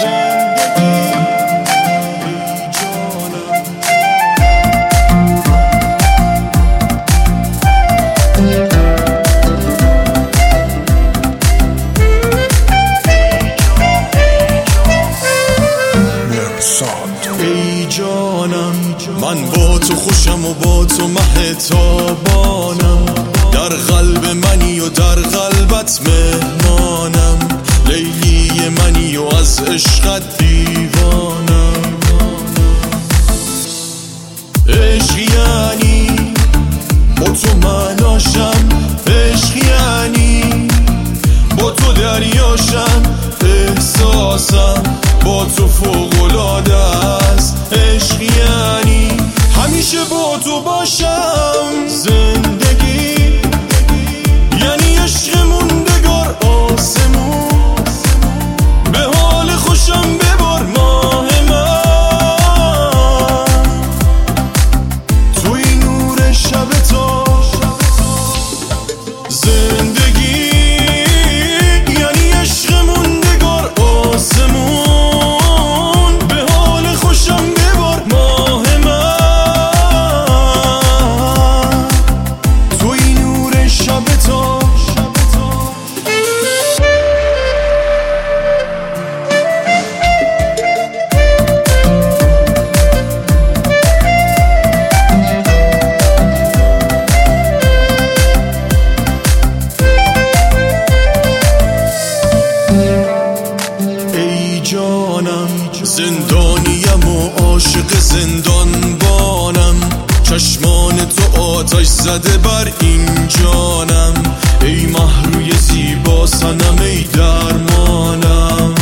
ای جانم من با تو خوشم و با تو مهتابانم، در قلب منی و در قلبت مهمانم، لیلی منی و از عشقت دیوانم. عشق یعنی با تو من آشم، عشق یعنی با تو دریاشم، احساسم با تو فوق‌العاده است. عشق یعنی همیشه با تو باشم. زندگی یعنی عشق موندگار آسمون، به حال خوشم ببار ماه من، توی نور شب تا. زندگی یعنی عشق موندگار آسمون، به حال خوشم ببار ماه من، توی نور شب تا. زندانیم و عاشق زندانبانم، چشمان تو آتش زده بر این جانم. ای مهروی زیبا صنم، ای درمانم.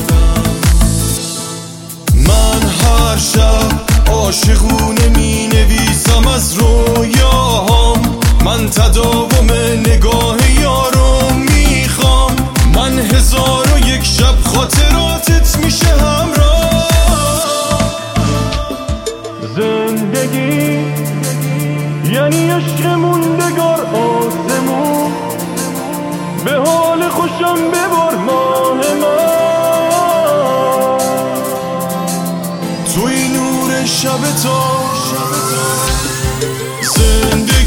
من هر شب عاشقونه می نویسم از رویاهام، من تداوم نگاه یارو میخوام. من 1001 شب خاطراتت میشه همراه. زندگی یعنی عشق موندگار آسمون، به حال خوشم ببار ماه من، توی نور شب تا. زندگی